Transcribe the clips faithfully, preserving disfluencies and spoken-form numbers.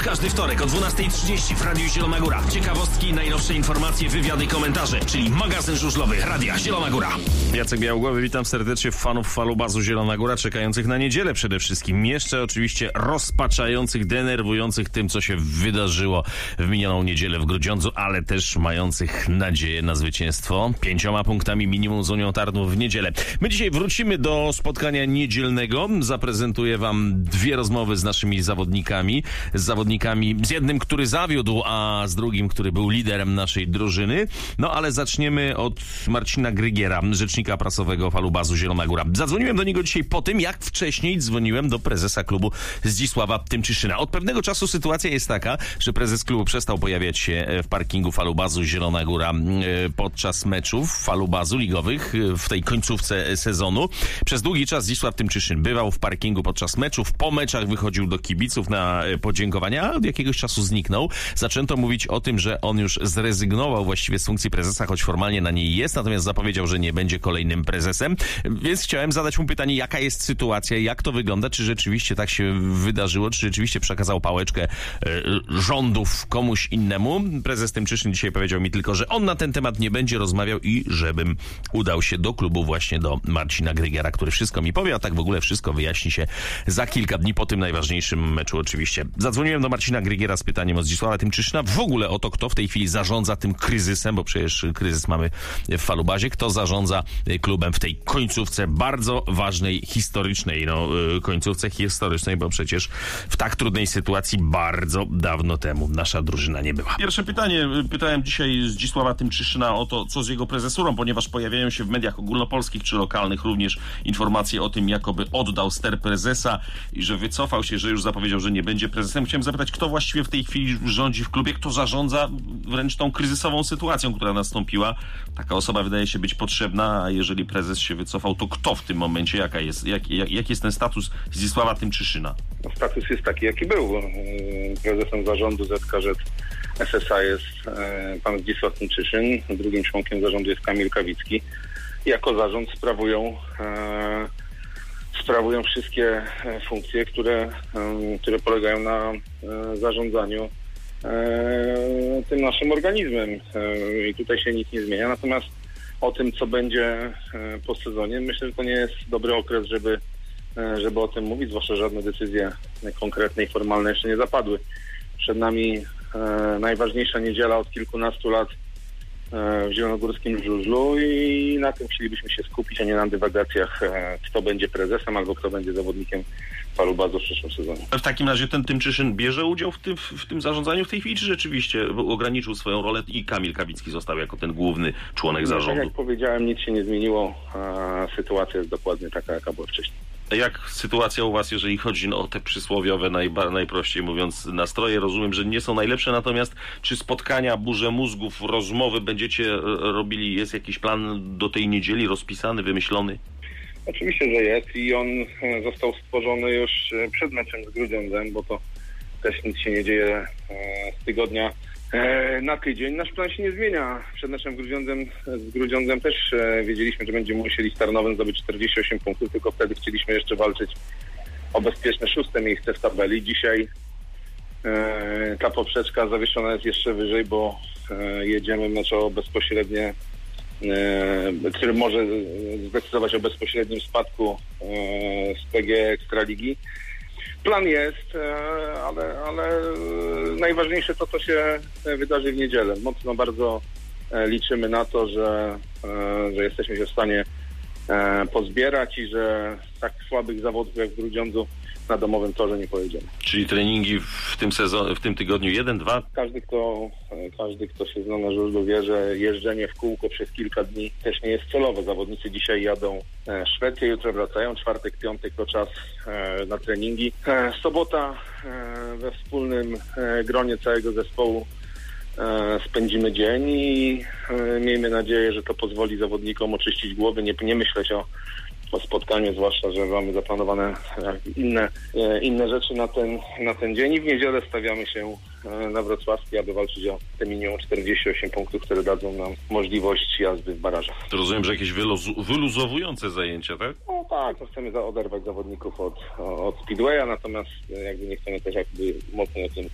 każdy wtorek o dwunasta trzydzieści w Radiu Zielona Góra. Ciekawostki, najnowsze informacje, wywiady, komentarze, czyli magazyn żużlowy Radia Zielona Góra. Jacek Białogłowy, witam serdecznie fanów Falubazu Zielona Góra, czekających na niedzielę przede wszystkim. Jeszcze oczywiście rozpaczających, denerwujących tym, co się wydarzyło w minioną niedzielę w Grudziądzu, ale też mających nadzieję na zwycięstwo. Pięcioma punktami minimum z Unią Tarnów w niedzielę. My dzisiaj wrócimy do spotkania niedzielnego. Zaprezentuję wam dwie rozmowy z naszymi zawodnikami. Z zawodnikami, z jednym, który zawiódł, a z drugim, który był liderem naszej drużyny. No ale zaczniemy od Marcina Grygiera, rzecznika prasowego Falubazu Zielona Góra. Zadzwoniłem do niego dzisiaj po tym, jak wcześniej dzwoniłem do prezesa klubu Zdzisława Tymczyszyna. Od pewnego czasu sytuacja jest taka, że prezes klubu przestał pojawiać się w parkingu Falubazu Zielona Góra podczas meczów Falubazu ligowych w tej końcówce sezonu. Przez długi czas Zdzisław Tymczyszyn bywał w parkingu podczas meczów, po meczach wychodził do kibiców na podziękowania, a od jakiegoś czasu zniknął. Zaczęto mówić o tym, że on już zrezygnował właściwie z funkcji prezesa, choć formalnie na niej jest, natomiast zapowiedział, że nie będzie kolejnym prezesem. Więc chciałem zadać mu pytanie, jaka jest sytuacja, jak to wygląda, czy rzeczywiście tak się wydarzyło, czy rzeczywiście przekazał pałeczkę e, rządów komuś innemu. Prezes Tymczyszyn dzisiaj powiedział mi tylko, że on na ten temat nie będzie rozmawiał i żebym udał się do klubu właśnie do Marcina Grygiera, który wszystko mi powie, a tak w ogóle wszystko wyjaśni się za kilka dni po tym najważniejszym meczu oczywiście. Zadzwoniłem do Marcina Grygiera z pytaniem o Zdzisława Tymczyszyna, w ogóle o to, kto w tej chwili zarządza tym kryzysem, bo przecież kryzys mamy w Falubazie, kto zarządza klubem w tej końcówce bardzo ważnej, historycznej, no końcówce historycznej, bo przecież w tak trudnej sytuacji bardzo dawno temu nasza drużyna nie była. Pierwsze pytanie. Pytałem dzisiaj Zdzisława Tymczyszyna o to, co z jego prezesurą, ponieważ pojawiają się w mediach ogólnopolskich czy lokalnych również informacje o tym, jakoby oddał ster prezesa i że wycofał się, że już zapowiedział, że nie będzie prezesem. Chciałem zapytać, kto właściwie w tej chwili rządzi w klubie, kto zarządza wręcz tą kryzysową sytuacją, która nastąpiła. Taka osoba wydaje się być potrzebna, a jeżeli prezes się wycofał, to kto w tym momencie, jaka jest, jak, jak, jaki jest ten status Zdzisława Tymczyszyna? Status jest taki, jaki był. Prezesem zarządu Z K Z S S A jest pan Zdzisław Tymczyszyn, drugim członkiem zarządu jest Kamil Kawicki. Jako zarząd sprawują e, sprawują wszystkie funkcje, które, e, które polegają na e, zarządzaniu e, tym naszym organizmem. E, I tutaj się nic nie zmienia. Natomiast o tym, co będzie e, po sezonie, myślę, że to nie jest dobry okres, żeby, e, żeby o tym mówić, zwłaszcza żadne decyzje konkretne i formalne jeszcze nie zapadły. Przed nami e, najważniejsza niedziela od kilkunastu lat w zielonogórskim żużlu i na tym chcielibyśmy się skupić, a nie na dywagacjach, kto będzie prezesem albo kto będzie zawodnikiem Falubazu w przyszłym sezonie. W takim razie ten Tymczyszyn bierze udział w tym, w tym zarządzaniu w tej chwili, czy rzeczywiście ograniczył swoją rolę i Kamil Kawicki został jako ten główny członek zarządu? Tak jak powiedziałem, nic się nie zmieniło, a sytuacja jest dokładnie taka, jaka była wcześniej. Jak sytuacja u was, jeżeli chodzi no, o te przysłowiowe, najba, najprościej mówiąc, nastroje? Rozumiem, że nie są najlepsze, natomiast czy spotkania, burze mózgów, rozmowy będziecie robili? Jest jakiś plan do tej niedzieli rozpisany, wymyślony? Oczywiście, że jest i on został stworzony już przed meczem z Grudziądzem, bo to też nic się nie dzieje z tygodnia na tydzień. Nasz plan się nie zmienia. Przed meczem Grudziądzem, z Grudziądzem też wiedzieliśmy, że będziemy musieli z Tarnowem zdobyć czterdzieści osiem punktów, tylko wtedy chcieliśmy jeszcze walczyć o bezpieczne szóste miejsce w tabeli. Dzisiaj e, ta poprzeczka zawieszona jest jeszcze wyżej, bo e, jedziemy mecz o bezpośrednie, e, który może zdecydować o bezpośrednim spadku e, z P G Ekstraligi. Plan jest, ale, ale najważniejsze to, co się wydarzy w niedzielę. Mocno bardzo liczymy na to, że, że jesteśmy się w stanie pozbierać i że tak słabych zawodów jak w Grudziądzu na domowym torze nie pojedziemy. Czyli treningi w tym sezonie, w tym tygodniu jeden, dwa? Każdy, kto, każdy, kto się zna na żużlu, wie, że jeżdżenie w kółko przez kilka dni też nie jest celowe. Zawodnicy dzisiaj jadą Szwecję, jutro wracają, czwartek, piątek to czas na treningi. Sobota we wspólnym gronie całego zespołu spędzimy dzień i miejmy nadzieję, że to pozwoli zawodnikom oczyścić głowy, nie, nie myśleć o po spotkaniu, zwłaszcza, że mamy zaplanowane inne, inne rzeczy na ten, na ten dzień i w niedzielę stawiamy się na Wrocławski, aby walczyć o te minimum czterdzieści osiem punktów, które dadzą nam możliwość jazdy w barażach. To rozumiem, że jakieś wyluzu- wyluzowujące zajęcia, tak? No tak, no chcemy oderwać zawodników od, od speedwaya, natomiast jakby nie chcemy też jakby mocno o tym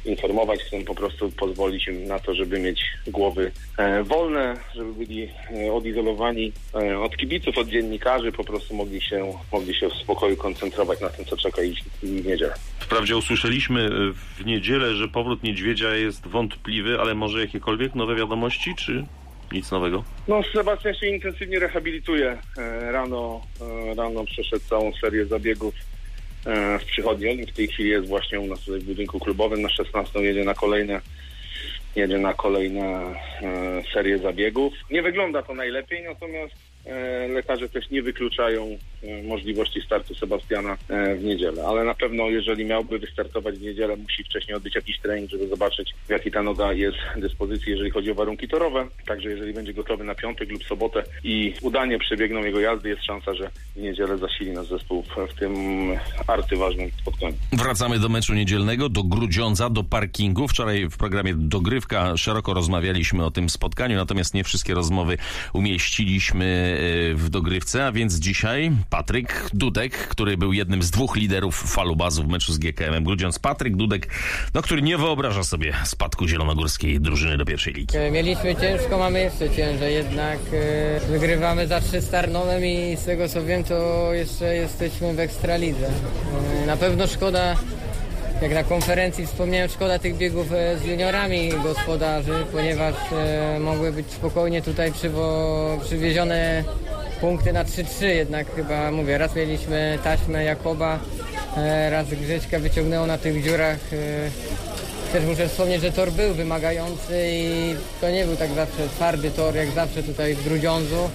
informować, chcę po prostu pozwolić im na to, żeby mieć głowy e, wolne, żeby byli e, odizolowani e, od kibiców, od dziennikarzy, po prostu mogli się, mogli się w spokoju koncentrować na tym, co czeka ich w niedzielę. Wprawdzie usłyszeliśmy w niedzielę, że powrót niedźwiedzia jest wątpliwy, ale może jakiekolwiek nowe wiadomości, czy nic nowego? No, Sebastian się intensywnie rehabilituje. E, rano, e, rano przeszedł całą serię zabiegów e, w przychodni. On w tej chwili jest właśnie u nas tutaj w budynku klubowym. Na szesnastą jedzie na kolejne jedzie na kolejne e, serię zabiegów. Nie wygląda to najlepiej, natomiast e, lekarze też nie wykluczają e, możliwości startu Sebastiana e, w niedzielę. Ale na pewno, jeżeli miałby wystartować w niedzielę, musi wcześniej odbyć jakiś trening, żeby zobaczyć, w jakiej ta noga jest dyspozycji, jeżeli chodzi o warunki torowe. Także jeżeli będzie gotowy na piątek lub sobotę i udanie przebiegną jego jazdy, jest szansa, że w niedzielę zasili nasz zespół w tym arcyważnym spotkaniu. Wracamy do meczu niedzielnego, do Grudziądza, do parkingu. Wczoraj w programie Dogrywka szeroko rozmawialiśmy o tym spotkaniu, natomiast nie wszystkie rozmowy umieściliśmy w Dogrywce, a więc dzisiaj Patryk Dudek, który był jednym z dwóch liderów falubazu w meczu z G K M-em Grudziądz. Patryk Dudek, no, który nie wyobraża sobie spadku zielonogórskiej drużyny do pierwszej ligi. Mieliśmy ciężko, mamy jeszcze ciężej, jednak e, wygrywamy zawsze z Tarnowem i z tego co wiem, to jeszcze jesteśmy w Ekstralidze. E, na pewno szkoda, jak na konferencji wspomniałem, szkoda tych biegów z juniorami gospodarzy, ponieważ e, mogły być spokojnie tutaj przywo, przywiezione punkty na trzy trzy, jednak chyba, mówię, raz mieliśmy taśmę Jakoba, e, raz Grześka wyciągnęło na tych dziurach. E, też muszę wspomnieć, że tor był wymagający i to nie był tak zawsze twardy tor, jak zawsze tutaj w Grudziądzu.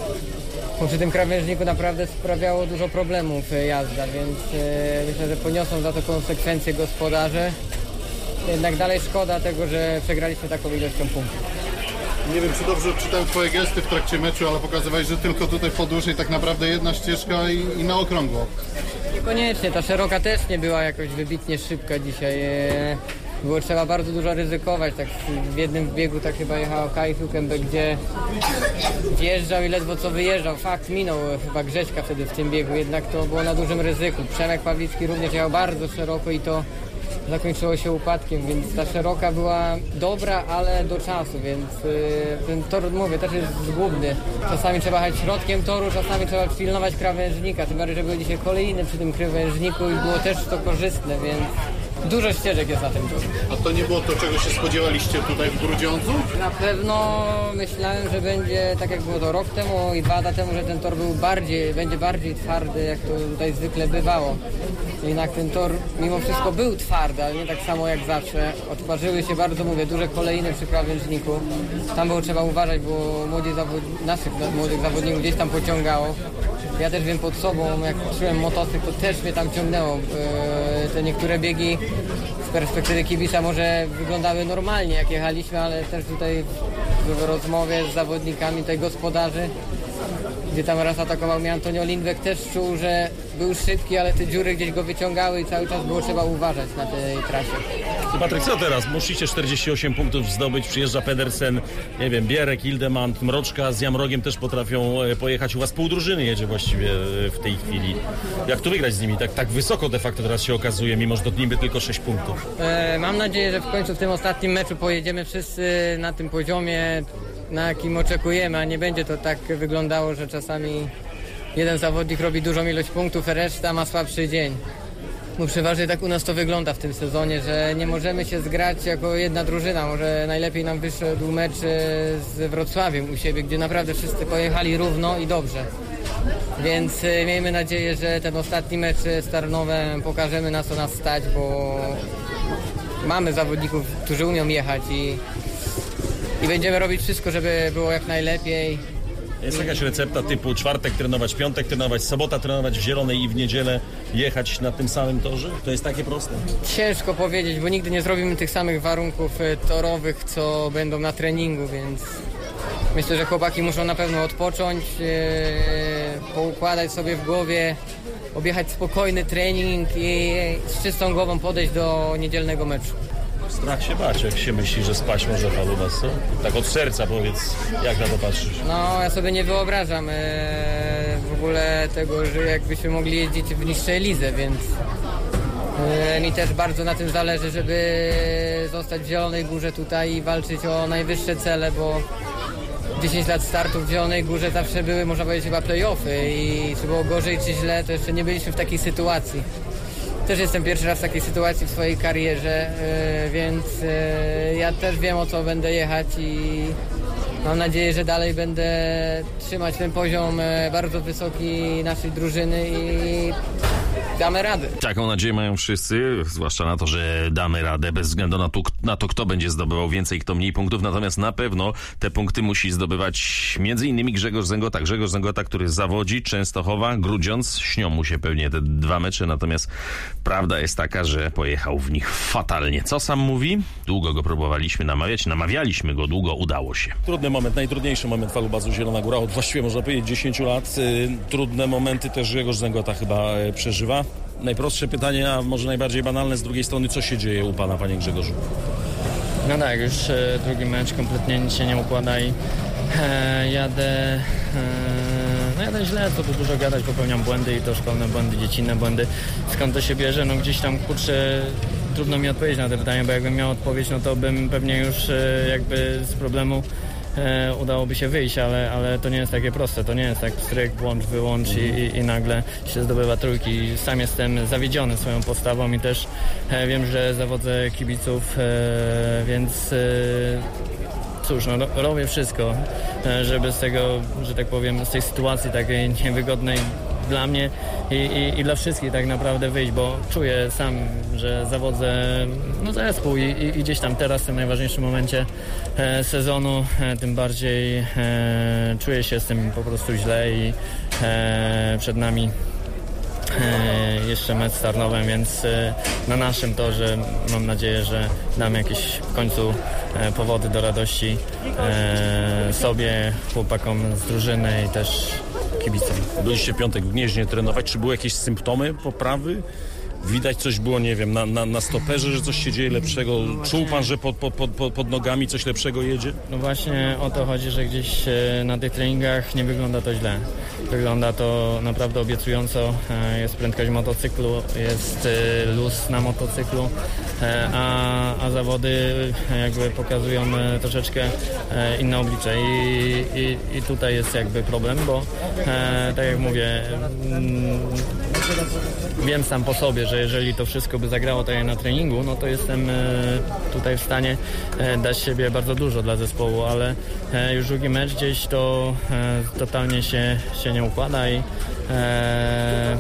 Bo przy tym krawężniku naprawdę sprawiało dużo problemów jazda, więc e, myślę, że poniosą za to konsekwencje gospodarze. Jednak dalej szkoda tego, że przegraliśmy taką ilością punktów. Nie wiem, czy dobrze odczytałem twoje gesty w trakcie meczu, ale pokazywałeś, że tylko tutaj w podłużnej tak naprawdę jedna ścieżka i, i na okrągło. Niekoniecznie, ta szeroka też nie była jakoś wybitnie szybka dzisiaj. E, Było trzeba bardzo dużo ryzykować, tak w jednym biegu tak chyba jechał Kai Hülkenberg, gdzie wjeżdżał i ledwo co wyjeżdżał. Fakt, minął chyba Grześka wtedy w tym biegu, jednak to było na dużym ryzyku. Przemek Pawlicki również jechał bardzo szeroko i to zakończyło się upadkiem, więc ta szeroka była dobra, ale do czasu, więc yy, ten tor, mówię, też jest zgubny. Czasami trzeba jechać środkiem toru, czasami trzeba pilnować krawężnika, tym bardziej, że był dzisiaj kolejny przy tym krawężniku i było też to korzystne, więc dużo ścieżek jest na tym torze. A to nie było to, czego się spodziewaliście tutaj w Grudziądzu? Na pewno myślałem, że będzie tak jak było to rok temu i dwa lata temu, że ten tor był bardziej, będzie bardziej twardy, jak to tutaj zwykle bywało. Jednak ten tor mimo wszystko był twardy, ale nie tak samo jak zawsze. Odparzyły się bardzo, mówię, duże kolejny przy krawężniku. Tam było trzeba uważać, bo młodzi zawod... naszych młodych zawodników gdzieś tam pociągało. Ja też wiem pod sobą, jak czułem motocykl, to też mnie tam ciągnęło. Te niektóre biegi z perspektywy kibica może wyglądały normalnie, jak jechaliśmy, ale też tutaj w rozmowie z zawodnikami, tutaj gospodarzy, gdzie tam raz atakował mnie Antonio Lindbeck, też czuł, że był szybki, ale te dziury gdzieś go wyciągały i cały czas było trzeba uważać na tej trasie. Patryk, co teraz? Musicie czterdzieści osiem punktów zdobyć, przyjeżdża Pedersen, nie wiem, Bierek, Hildemand, Mroczka z Jamrogiem też potrafią pojechać. U was pół drużyny jedzie właściwie w tej chwili. Jak tu wygrać z nimi? Tak, tak wysoko de facto teraz się okazuje, mimo że do niby tylko sześć punktów. E, mam nadzieję, że w końcu w tym ostatnim meczu pojedziemy wszyscy na tym poziomie, na jakim oczekujemy, a nie będzie to tak wyglądało, że czasami jeden zawodnik robi dużą ilość punktów, a reszta ma słabszy dzień. No przeważnie tak u nas to wygląda w tym sezonie, że nie możemy się zgrać jako jedna drużyna. Może najlepiej nam wyszedł mecz z Wrocławiem u siebie, gdzie naprawdę wszyscy pojechali równo i dobrze. Więc miejmy nadzieję, że ten ostatni mecz z Tarnowem pokażemy, na co nas stać, bo mamy zawodników, którzy umią jechać i, i będziemy robić wszystko, żeby było jak najlepiej. Jest jakaś recepta typu czwartek trenować, piątek trenować, sobota trenować w Zielonej i w niedzielę jechać na tym samym torze? To jest takie proste? Ciężko powiedzieć, bo nigdy nie zrobimy tych samych warunków torowych, co będą na treningu, więc myślę, że chłopaki muszą na pewno odpocząć, ee, poukładać sobie w głowie, objechać spokojny trening i z czystą głową podejść do niedzielnego meczu. Strach się bać, jak się myśli, że spaść może Falubas, co? Tak od serca powiedz, jak na to patrzysz? No, ja sobie nie wyobrażam e, w ogóle tego, że jakbyśmy mogli jeździć w niższej lidze, więc Mi też bardzo na tym zależy, żeby zostać w Zielonej Górze tutaj i walczyć o najwyższe cele, bo dziesięć lat startów w Zielonej Górze zawsze były, można powiedzieć, chyba play-offy i czy było gorzej, czy źle, to jeszcze nie byliśmy w takiej sytuacji. Też jestem pierwszy raz w takiej sytuacji w swojej karierze, więc ja też wiem, o co będę jechać i mam nadzieję, że dalej będę trzymać ten poziom bardzo wysoki naszej drużyny i damy radę. Taką nadzieję mają wszyscy, zwłaszcza na to, że damy radę bez względu na to, na to, kto będzie zdobywał więcej, kto mniej punktów. Natomiast na pewno te punkty musi zdobywać między innymi Grzegorz Zęgota. Grzegorz Zęgota, który zawodzi Częstochowa, Grudziądz. Śnią mu się pewnie te dwa mecze, natomiast prawda jest taka, że pojechał w nich fatalnie. Co sam mówi? Długo go próbowaliśmy namawiać, namawialiśmy go długo, udało się. Trudny moment, najtrudniejszy moment falubazu Zielona Góra od właściwie można powiedzieć dziesięć lat. Trudne momenty też Grzegorz Zęgota chyba przeżywa. Najprostsze pytanie, a może najbardziej banalne z drugiej strony, co się dzieje u pana, panie Grzegorzu? No tak, już e, drugi mecz, kompletnie nic się nie układa i e, jadę, e, no jadę źle, co tu dużo gadać, popełniam błędy i to szkolne błędy, dziecinne błędy. Skąd to się bierze? No gdzieś tam, kurczę, trudno mi odpowiedzieć na to pytanie, bo jakbym miał odpowiedź, no to bym pewnie już e, jakby z problemu E, udałoby się wyjść, ale, ale to nie jest takie proste, to nie jest tak stryk, włącz, wyłącz i, i, i nagle się zdobywa trójki. Sam jestem zawiedziony swoją postawą i też e, wiem, że zawodzę kibiców, e, więc e, cóż, no, robię wszystko, e, żeby z tego, że tak powiem, z tej sytuacji takiej niewygodnej dla mnie i, i, i dla wszystkich tak naprawdę wyjść, bo czuję sam, że zawodzę no, zespół i, i, i gdzieś tam teraz w tym najważniejszym momencie e, sezonu, e, tym bardziej e, czuję się z tym po prostu źle i e, przed nami e, jeszcze mecz z Tarnowem, więc e, na naszym torze mam nadzieję, że dam jakieś w końcu e, powody do radości e, sobie, chłopakom z drużyny i też kibicom. Byliście piątek w Gnieźnie trenować. Czy były jakieś symptomy poprawy? Widać coś było, nie wiem, na, na, na stoperze, że coś się dzieje lepszego? Czuł pan, że pod, pod, pod, pod nogami coś lepszego jedzie? No właśnie o to chodzi, że gdzieś na tych treningach nie wygląda to źle. Wygląda to naprawdę obiecująco. Jest prędkość motocyklu, jest luz na motocyklu, a, a zawody jakby pokazują troszeczkę inne oblicze. I, i, i tutaj jest jakby problem, bo tak jak mówię, wiem sam po sobie, że jeżeli to wszystko by zagrało tak jak na treningu, no to jestem tutaj w stanie dać siebie bardzo dużo dla zespołu, ale już drugi mecz gdzieś to totalnie się, się nie układa i e,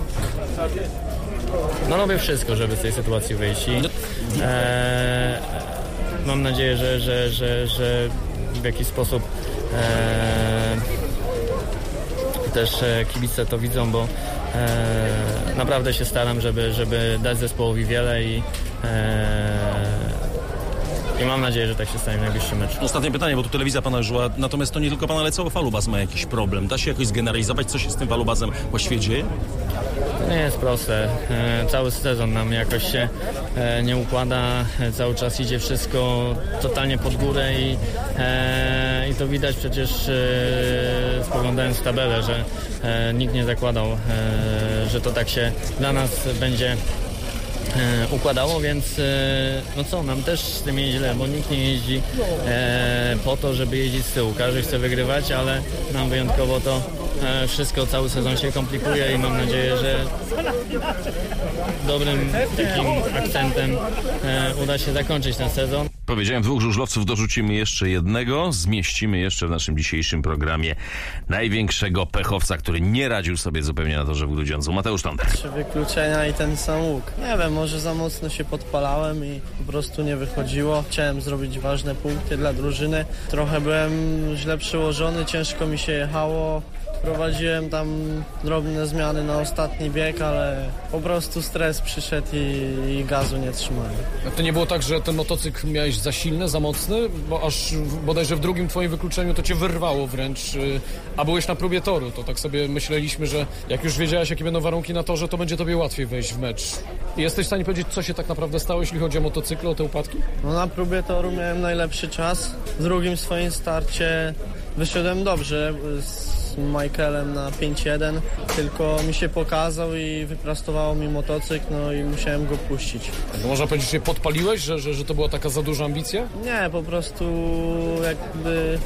no robię wszystko, żeby z tej sytuacji wyjść i e, mam nadzieję, że, że, że, że w jakiś sposób e, też kibice to widzą, bo e, naprawdę się staram, żeby, żeby dać zespołowi wiele i e, i mam nadzieję, że tak się stanie w najbliższym meczu. Ostatnie pytanie, bo tu telewizja pana żyła, natomiast to nie tylko pan, ale cały falubaz ma jakiś problem. Da się jakoś zgeneralizować, co się z tym falubazem właściwie dzieje? To nie jest proste. E, cały sezon nam jakoś się e, nie układa, e, cały czas idzie wszystko totalnie pod górę i, e, i to widać przecież e, spoglądając w tabelę, że e, nikt nie zakładał, e, że to tak się dla nas będzie E, układało, więc e, no co, nam też z tym jest źle, bo nikt nie jeździ e, po to, żeby jeździć z tyłu. Każdy chce wygrywać, ale nam wyjątkowo to e, wszystko, cały sezon się komplikuje i mam nadzieję, że dobrym takim akcentem e, uda się zakończyć ten sezon. Powiedziałem, dwóch żużlowców, dorzucimy jeszcze jednego, zmieścimy jeszcze w naszym dzisiejszym programie największego pechowca, który nie radził sobie zupełnie na torze w Grudziądzu. Mateusz Tonder. Trzy wykluczenia i ten sam łuk. Nie wiem, może za mocno się podpalałem i po prostu nie wychodziło. Chciałem zrobić ważne punkty dla drużyny. Trochę byłem źle przyłożony, ciężko mi się jechało. Prowadziłem tam drobne zmiany na ostatni bieg, ale po prostu stres przyszedł i, i gazu nie trzymałem. To nie było tak, że ten motocykl miałeś za silny, za mocny, bo aż bodajże w drugim twoim wykluczeniu to cię wyrwało wręcz, a byłeś na próbie toru, to tak sobie myśleliśmy, że jak już wiedziałeś, jakie będą warunki na torze, to będzie tobie łatwiej wejść w mecz. Jesteś w stanie powiedzieć, co się tak naprawdę stało, jeśli chodzi o motocykl, o te upadki? No na próbie toru miałem najlepszy czas. W drugim swoim starcie wyszedłem dobrze. z Michaelem na pięć jeden, tylko mi się pokazał i wyprostowało mi motocykl, no i musiałem go puścić. No można powiedzieć, że się podpaliłeś, że, że, że to była taka za duża ambicja? Nie, po prostu jakby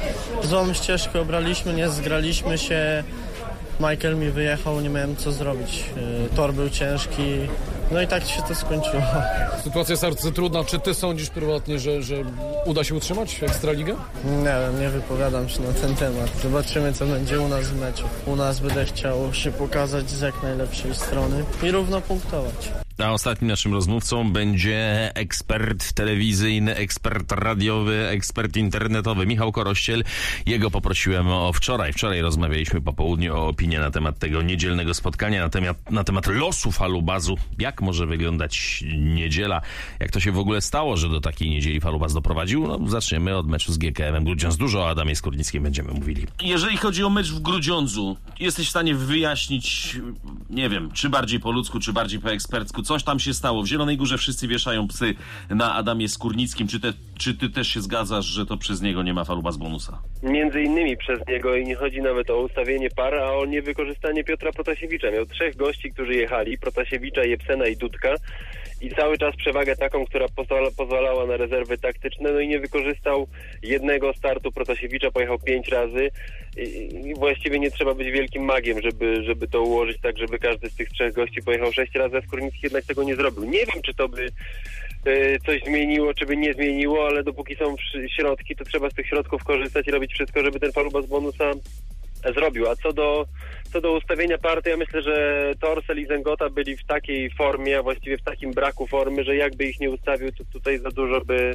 złą ścieżkę obraliśmy, nie zgraliśmy się. Michael mi wyjechał, nie miałem co zrobić. Tor był ciężki, no i tak się to skończyło. Sytuacja jest bardzo trudna. Czy ty sądzisz prywatnie, że, że uda się utrzymać Ekstraligę? Nie wiem, nie wypowiadam się na ten temat. Zobaczymy, co będzie u nas w meczu. U nas będę chciał się pokazać z jak najlepszej strony i równo punktować. A ostatnim naszym rozmówcą będzie ekspert telewizyjny, ekspert radiowy, ekspert internetowy Michał Korościel. Jego poprosiłem o wczoraj. Wczoraj rozmawialiśmy po południu o opinię na temat tego niedzielnego spotkania, na temat, na temat losu Falubazu. Jak może wyglądać niedziela? Jak to się w ogóle stało, że do takiej niedzieli Falubaz doprowadził? No, zaczniemy od meczu z G K M-em Grudziądz. Dużo o Adamie Skórnickim będziemy mówili. Jeżeli chodzi o mecz w Grudziądzu, jesteś w stanie wyjaśnić, nie wiem, czy bardziej po ludzku, czy bardziej po ekspercku, coś tam się stało. W Zielonej Górze wszyscy wieszają psy na Adamie Skórnickim. Czy, te, czy ty też się zgadzasz, że to przez niego nie ma Falubaz bonusa? Między innymi przez niego i nie chodzi nawet o ustawienie par, a o niewykorzystanie Piotra Protasiewicza. Miał trzech gości, którzy jechali, Protasiewicza, Jepsena i Dudka, i cały czas przewagę taką, która pozwala, pozwalała na rezerwy taktyczne, no i nie wykorzystał jednego startu Protasiewicza, pojechał pięć razy i, i właściwie nie trzeba być wielkim magiem, żeby, żeby to ułożyć tak, żeby każdy z tych trzech gości pojechał sześć razy, a Skórnicki jednak tego nie zrobił. Nie wiem, czy to by y, coś zmieniło, czy by nie zmieniło, ale dopóki są środki, to trzeba z tych środków korzystać i robić wszystko, żeby ten Falubaz bonusa zrobił. A co do, co do ustawienia partii, ja myślę, że Torsel i Zęgota byli w takiej formie, a właściwie w takim braku formy, że jakby ich nie ustawił, to tutaj za dużo by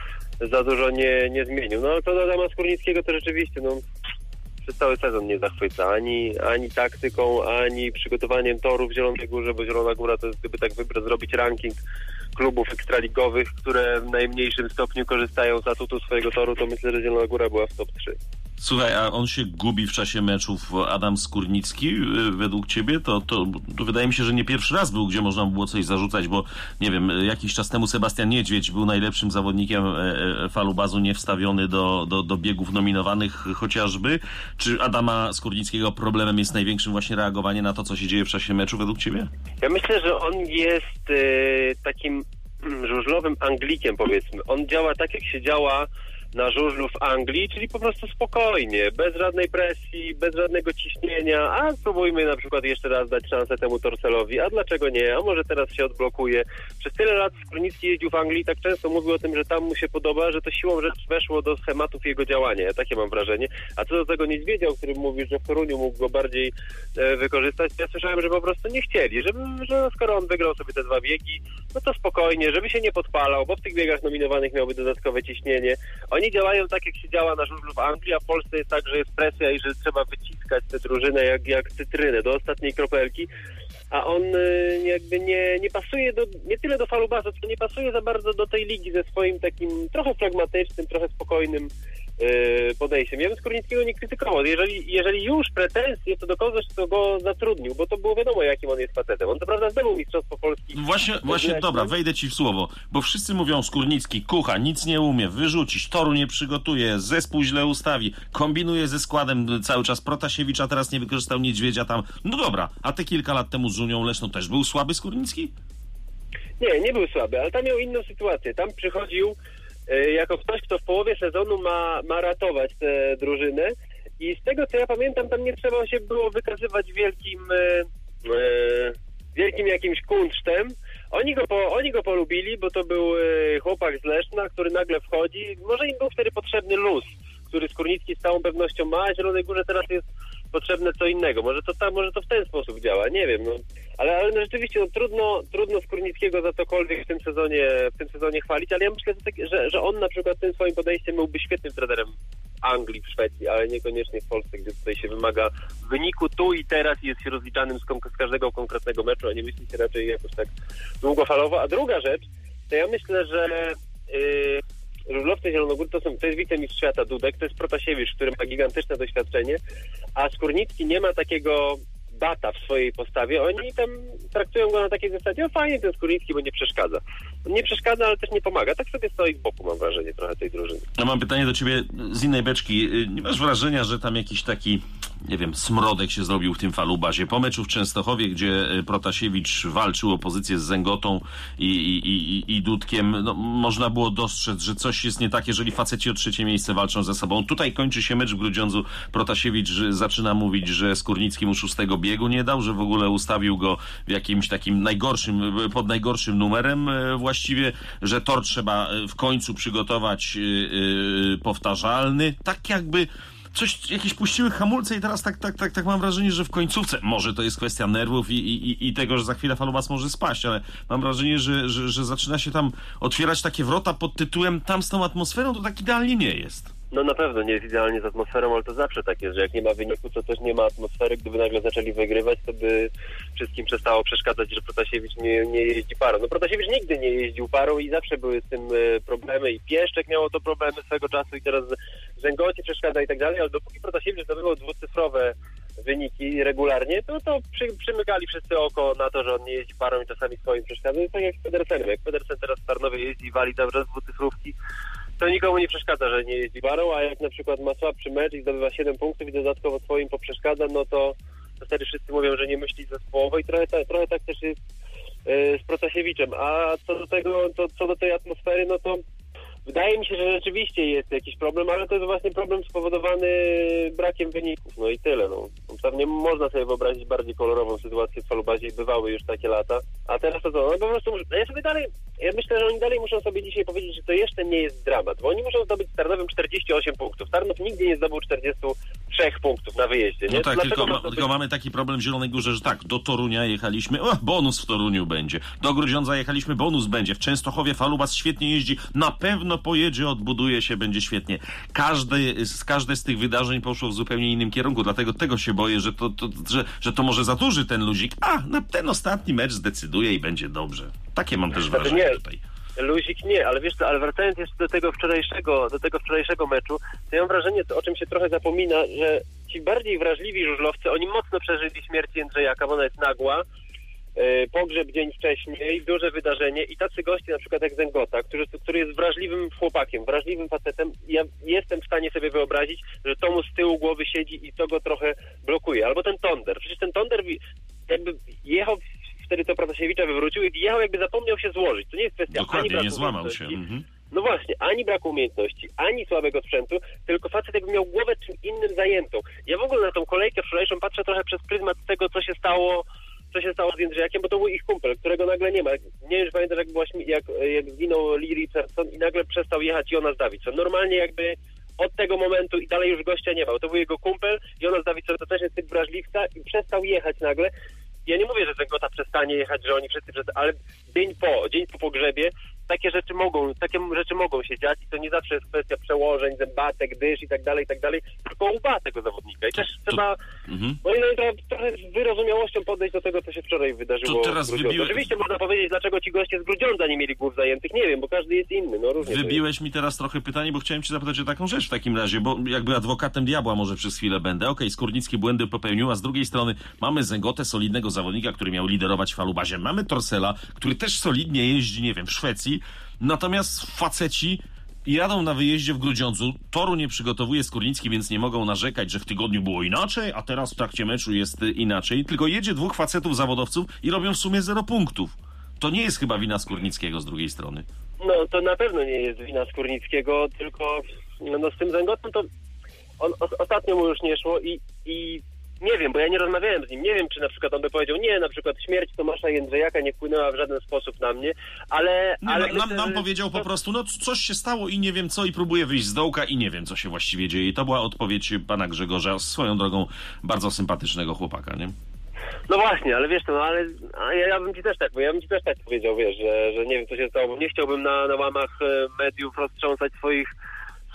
za dużo nie, nie zmienił. No co do Adama Skórnickiego, to rzeczywiście no, przez cały sezon nie zachwyca ani, ani taktyką, ani przygotowaniem toru w Zielonej Górze, bo Zielona Góra to jest, gdyby tak wybrać, zrobić ranking klubów ekstraligowych, które w najmniejszym stopniu korzystają z atutu swojego toru, to myślę, że Zielona Góra była w top trzy. Słuchaj, a on się gubi w czasie meczów, Adam Skórnicki, według ciebie? To, to, to wydaje mi się, że nie pierwszy raz był, gdzie można było coś zarzucać, bo nie wiem, jakiś czas temu Sebastian Niedźwiedź był najlepszym zawodnikiem Falubazu, nie wstawiony do, do, do biegów nominowanych chociażby. Czy Adama Skórnickiego problemem jest największym właśnie reagowanie na to, co się dzieje w czasie meczu według ciebie? Ja myślę, że on jest y, takim żużlowym Anglikiem, powiedzmy. On działa tak, jak się działa na żużlu w Anglii, czyli po prostu spokojnie, bez żadnej presji, bez żadnego ciśnienia, a spróbujmy na przykład jeszcze raz dać szansę temu Torselowi, a dlaczego nie, a może teraz się odblokuje. Przez tyle lat Skórnicki jeździł w Anglii i tak często mówił o tym, że tam mu się podoba, że to siłą rzeczy weszło do schematów jego działania, ja takie mam wrażenie. A co do tego Niedźwiedzia, o którym mówisz, że w Toruniu mógł go bardziej e, wykorzystać, ja słyszałem, że po prostu nie chcieli, żeby, że skoro on wygrał sobie te dwa biegi, no to spokojnie, żeby się nie podpalał, bo w tych biegach nominowanych miałby dodatkowe ciśnienie. Oni działają tak, jak się działa na żużlu w Anglii, a w Polsce jest tak, że jest presja i że trzeba wyciskać tę drużynę jak, jak cytrynę do ostatniej kropelki, a on y, jakby nie, nie pasuje do, nie tyle do Falubazu, co nie pasuje za bardzo do tej ligi ze swoim takim trochę pragmatycznym, trochę spokojnym y, podejściem. Ja bym Skórnickiego nie krytykował. Jeżeli, jeżeli już pretensje, to do kogoś, kto go zatrudnił, bo to było wiadomo, jakim on jest facetem. On co prawda zdobył Mistrzostwo Polski. Właśnie, właśnie dobra, wejdę ci w słowo, bo wszyscy mówią Skórnicki, kucha, nic nie umie, wyrzucić, toru nie przygotuje, zespół źle ustawi, kombinuje ze składem cały czas Protasiewicza, teraz nie wykorzystał Niedźwiedzia tam. No dobra, a te kilka lat temu z Unią Leszną też był słaby Skórnicki? Nie, nie był słaby, ale tam miał inną sytuację. Tam przychodził y, jako ktoś, kto w połowie sezonu ma, ma ratować tę drużynę i z tego, co ja pamiętam, tam nie trzeba się było wykazywać wielkim y, y, wielkim jakimś kunsztem. Oni go, po, oni go polubili, bo to był y, chłopak z Leszna, który nagle wchodzi. Może im był wtedy potrzebny luz, który Skórnicki z całą pewnością ma, a Zielonej Górze teraz jest potrzebne co innego. Może to tam, może to w ten sposób działa, nie wiem. No. Ale, ale no rzeczywiście no, trudno, trudno Skórnickiego za cokolwiek w tym sezonie, w tym sezonie chwalić, ale ja myślę, że, że on na przykład tym swoim podejściem byłby świetnym trenerem w Anglii, w Szwecji, ale niekoniecznie w Polsce, gdzie tutaj się wymaga wyniku tu i teraz i jest się rozliczanym z, z każdego konkretnego meczu, a nie myśli się raczej jakoś tak długofalowo. A druga rzecz, to ja myślę, że yy, żużlowcy Zielonogóry to, są, to jest wicemistrz świata Dudek, to jest Protasiewicz, który ma gigantyczne doświadczenie, a Skórnicki nie ma takiego bata w swojej postawie. Oni tam traktują go na takiej zasadzie, o fajnie ten Skórnicki, bo nie przeszkadza. nie przeszkadza, ale też nie pomaga. Tak sobie stoi z boku, mam wrażenie, trochę tej drużyny. Ja mam pytanie do ciebie z innej beczki. Nie masz wrażenia, że tam jakiś taki, nie wiem, smrodek się zrobił w tym Falubazie? Po meczu w Częstochowie, gdzie Protasiewicz walczył o pozycję z Zęgotą i, i, i, i Dudkiem, no, można było dostrzec, że coś jest nie tak, jeżeli faceci o trzecie miejsce walczą ze sobą. Tutaj kończy się mecz w Grudziądzu. Protasiewicz zaczyna mówić, że Skórnicki mu szóstego biegu nie dał, że w ogóle ustawił go w jakimś takim najgorszym, pod najgorszym numerem właściwie, że tor trzeba w końcu przygotować yy, yy, powtarzalny. Tak jakby coś, jakieś puściły hamulce i teraz tak, tak, tak, tak mam wrażenie, że w końcówce, może to jest kwestia nerwów i, i, i tego, że za chwilę Falubas może spaść, ale mam wrażenie, że, że, że zaczyna się tam otwierać takie wrota pod tytułem tam z tą atmosferą to tak idealnie nie jest. No na pewno nie jest idealnie z atmosferą, ale to zawsze tak jest, że jak nie ma wyniku, to też nie ma atmosfery. Gdyby nagle zaczęli wygrywać, to by wszystkim przestało przeszkadzać, że Protasiewicz nie, nie jeździ parą. No Protasiewicz nigdy nie jeździł parą i zawsze były z tym problemy i Pieszczek miało to problemy swego czasu i teraz Zęgoci przeszkadza i tak dalej, ale dopóki Protasiewicz zdobywał dwucyfrowe wyniki regularnie, to, to przy, przymykali wszyscy oko na to, że on nie jeździ parą i czasami swoim przeszkadza. Tak jak z Pedersenem. Jak Pedersen teraz w Tarnowie jeździ i wali tam raz dwucyfrówki, to nikomu nie przeszkadza, że nie jeździ parą, a jak na przykład ma słabszy mecz i zdobywa siedem punktów i dodatkowo swoim poprzeszkadza, no to, to wtedy wszyscy mówią, że nie myśli zespołowo i trochę, ta, trochę tak też jest yy, z Protasiewiczem. A co do tego, to, co do tej atmosfery, no to wydaje mi się, że rzeczywiście jest jakiś problem, ale to jest właśnie problem spowodowany brakiem wyników, no i tyle. No. Pewnie można sobie wyobrazić bardziej kolorową sytuację w Falubazie i bywały już takie lata, a teraz to co? No po prostu, ja sobie dalej, ja myślę, że oni dalej muszą sobie dzisiaj powiedzieć, że to jeszcze nie jest dramat, bo oni muszą zdobyć z Tarnowem czterdzieści osiem punktów. Tarnów nigdy nie zdobył czterdzieści trzy punktów na wyjeździe, nie? No tak, tylko, ma, zdobyć... tylko mamy taki problem w Zielonej Górze, że tak, do Torunia jechaliśmy, o, bonus w Toruniu będzie, do Grudziądza jechaliśmy, bonus będzie, w Częstochowie Falubas świetnie jeździ, na pewno pojedzie, odbuduje się, będzie świetnie. Każde, każde z tych wydarzeń poszło w zupełnie innym kierunku, dlatego tego się boję, że to, to, że, że to może zaduży ten luzik, a na ten ostatni mecz zdecyduje i będzie dobrze. Takie mam też wrażenie nie. tutaj. Luzik nie, ale wiesz co, ale wracając jeszcze do tego wczorajszego, do tego wczorajszego meczu, to ja mam wrażenie, to, o czym się trochę zapomina, że ci bardziej wrażliwi żużlowcy, oni mocno przeżyli śmierć Jędrzejaka, bo ona jest nagła, yy, pogrzeb dzień wcześniej, duże wydarzenie i tacy goście na przykład jak Zęgota, który, który jest wrażliwym chłopakiem, wrażliwym facetem, ja jestem w stanie sobie wyobrazić, że to mu z tyłu głowy siedzi i to go trochę blokuje. Albo ten Tonder, przecież ten Tonder jakby jechał wtedy to Protasiewicza wywrócił i jechał jakby zapomniał się złożyć. To nie jest kwestia Dokładnie, ani braku nie złamał się. Mhm. No właśnie, ani braku umiejętności, ani słabego sprzętu, tylko facet jakby miał głowę czym innym zajętą. Ja w ogóle na tą kolejkę wczorajszą patrzę trochę przez pryzmat tego, co się stało co się stało z Jędrzejakiem, bo to był ich kumpel, którego nagle nie ma. Nie wiem, czy pamiętasz, jak, była, jak, jak zginął Lee Richardson i nagle przestał jechać Jonas Davidson. Normalnie jakby od tego momentu i dalej już gościa nie ma. To był jego kumpel, Jonas Davidson to też jest typ wrażliwca i przestał jechać nagle. Ja nie mówię, że Zęgota przestanie jechać, że oni wszyscy przestaną, ale dzień po, dzień po pogrzebie takie rzeczy mogą, takie rzeczy mogą się dziać i to nie zawsze jest kwestia przełożeń, zębatek, dysz i tak dalej, i tak dalej, tylko łba tego zawodnika. I też to, trzeba, to, mhm. no i trochę, trochę z wyrozumiałością podejść do tego, co się wczoraj wydarzyło. To teraz wybiłe... Oczywiście można powiedzieć, dlaczego ci goście z Grudziądza nie mieli głów zajętych, nie wiem, bo każdy jest inny, no różnie. Wybiłeś mi teraz trochę pytanie, bo chciałem cię zapytać o taką rzecz w takim razie, bo jakby adwokatem diabła może przez chwilę będę. Okej, okay, Skórnicki błędy popełnił, a z drugiej strony mamy Zęgotę, solidnego zawodnika, który miał liderować w Falubazie. Mamy Torsela, który też solidnie jeździ, nie wiem, w Szwecji. Natomiast faceci jadą na wyjeździe w Grudziądzu. Toru nie przygotowuje Skórnicki, więc nie mogą narzekać, że w tygodniu było inaczej, a teraz w trakcie meczu jest inaczej. Tylko jedzie dwóch facetów zawodowców i robią w sumie zero punktów. To nie jest chyba wina Skórnickiego z drugiej strony. No to na pewno nie jest wina Skórnickiego, tylko no, z tym Zęgotą to on, o, ostatnio mu już nie szło i, i nie wiem, bo ja nie rozmawiałem z nim, nie wiem, czy na przykład on by powiedział, nie, na przykład śmierć Tomasza Jędrzejaka nie wpłynęła w żaden sposób na mnie, ale... Nie, ale nam, myślę, nam że... powiedział po prostu, no coś się stało i nie wiem co i próbuję wyjść z dołka i nie wiem, co się właściwie dzieje. I to była odpowiedź pana Grzegorza, swoją drogą bardzo sympatycznego chłopaka, nie? No właśnie, ale wiesz, no ale ja, ja bym ci też tak, ja bym ci też tak powiedział, wiesz, że, że nie wiem, co się stało, bo nie chciałbym na, na łamach mediów roztrząsać swoich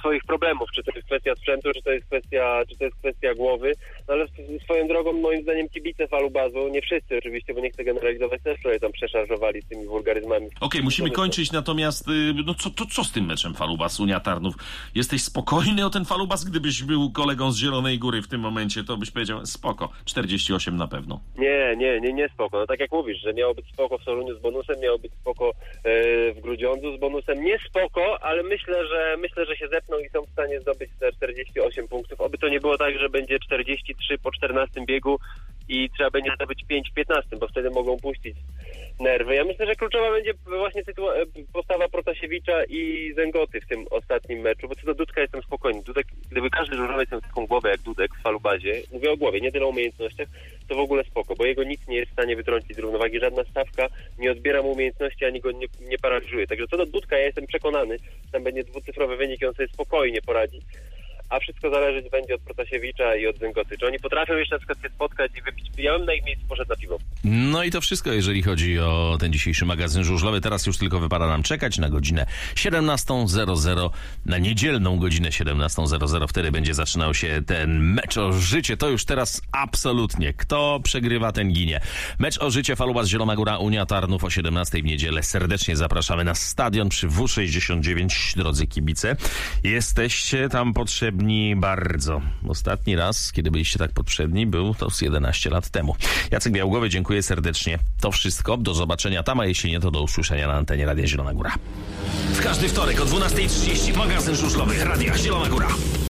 swoich problemów, czy to jest kwestia sprzętu, czy to jest kwestia, czy to jest kwestia głowy, no ale swoją drogą moim zdaniem kibice Falubazu, nie wszyscy oczywiście, bo nie chcę generalizować, też wczoraj tam przeszarżowali z tymi wulgaryzmami. Okej, okay, musimy kończyć, natomiast no co, to, co z tym meczem Falubaz, Unia Tarnów? Jesteś spokojny o ten Falubaz? Gdybyś był kolegą z Zielonej Góry w tym momencie, to byś powiedział spoko, czterdzieści osiem na pewno. Nie, nie, nie, nie spoko. No tak jak mówisz, że miało być spoko w Toruniu z bonusem, miało być spoko yy, w Grudziądzu z bonusem. Nie spoko, ale myślę, że myślę, że się zepną i są w stanie zdobyć te czterdzieści osiem punktów. Oby to nie było tak, że będzie czterdzieści trzy po czternastym biegu i trzeba będzie zdobyć pięć w piętnastym, bo wtedy mogą puścić nerwy. Ja myślę, że kluczowa będzie właśnie sytua- postawa Protasiewicza i Zęgoty w tym ostatnim meczu, bo co do Dudka jestem spokojny. Dudek, gdyby każdy żużlowiec miał taką głowę jak Dudek w Falubazie, mówię o głowie, nie tyle o umiejętnościach, to w ogóle spoko, bo jego nic nie jest w stanie wytrącić z równowagi, żadna stawka nie odbiera mu umiejętności, ani go nie, nie paraliżuje. Także co do Dudka ja jestem przekonany, że tam będzie dwucyfrowy wynik i on sobie spokojnie poradzi. A wszystko zależeć będzie od Protasiewicza i od Zęgoty. Czy oni potrafią jeszcze na przykład się spotkać i wypić? Ja bym na ich miejscu poszedł na piwo. No i to wszystko, jeżeli chodzi o ten dzisiejszy magazyn żużlowy. Teraz już tylko wypada nam czekać na godzinę siedemnastą zero zero, na niedzielną godzinę siedemnastą zero zero. Wtedy będzie zaczynał się ten mecz o życie. To już teraz absolutnie. Kto przegrywa, ten ginie. Mecz o życie Falubaz Zielona Góra, Unia Tarnów o siedemnastej w niedzielę. Serdecznie zapraszamy na stadion przy W sześćdziesiąt dziewięć, drodzy kibice. Jesteście tam potrzebni bardzo. Ostatni raz, kiedy byliście tak potrzebni, był to z jedenaście lat temu. Jacek Białgłowy, dziękuję serdecznie. To wszystko. Do zobaczenia tam, a jeśli nie, to do usłyszenia na antenie Radia Zielona Góra. W każdy wtorek o dwunastej trzydzieści magazyn żużlowy Radia Zielona Góra.